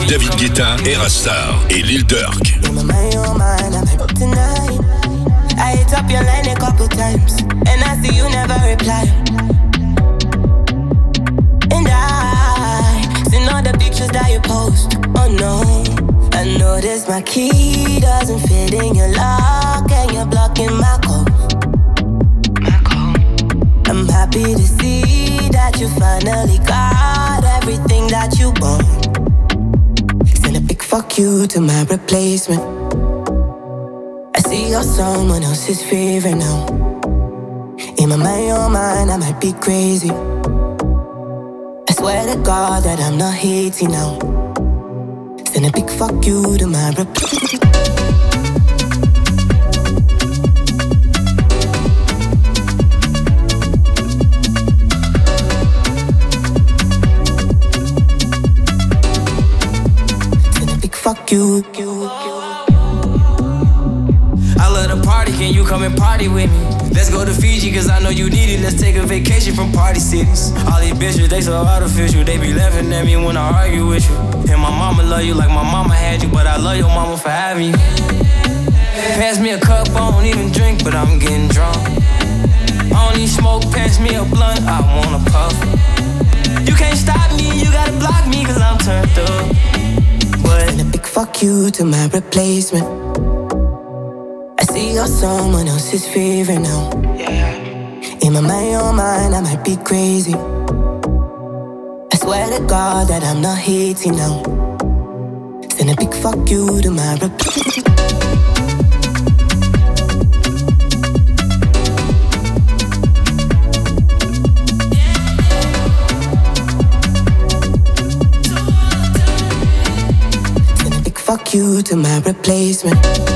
David Guetta, Erastar et Lil Durk. I hit up your line a couple times, and I see you never reply. And I seen all the pictures that you post. Oh no, I noticed my key doesn't fit in your lock, and you're blocking my code. I'm happy to see that you finally got everything that you want. Send a big fuck you to my replacement. I see you're someone else's favorite now. In my mind, your mind, I might be crazy. I swear to God that I'm not hating now. Send a big fuck you to my replacement. Fuck you. I love the party, can you come and party with me? Let's go to Fiji, cause I know you need it. Let's take a vacation from party cities. All these bitches, they so artificial. They be laughing at me when I argue with you. And my mama love you like my mama had you, but I love your mama for having you. Pass me a cup, I don't even drink, but I'm getting drunk. I don't need smoke, pass me a blunt, I wanna puff. You can't stop me, you gotta block me, cause I'm turned up. And a big fuck you to my replacement. I see you're someone else's favorite now. In my mind, your mind, I might be crazy. I swear to God that I'm not hating now. Send a big fuck you to my replacement. Fuck you to my replacement.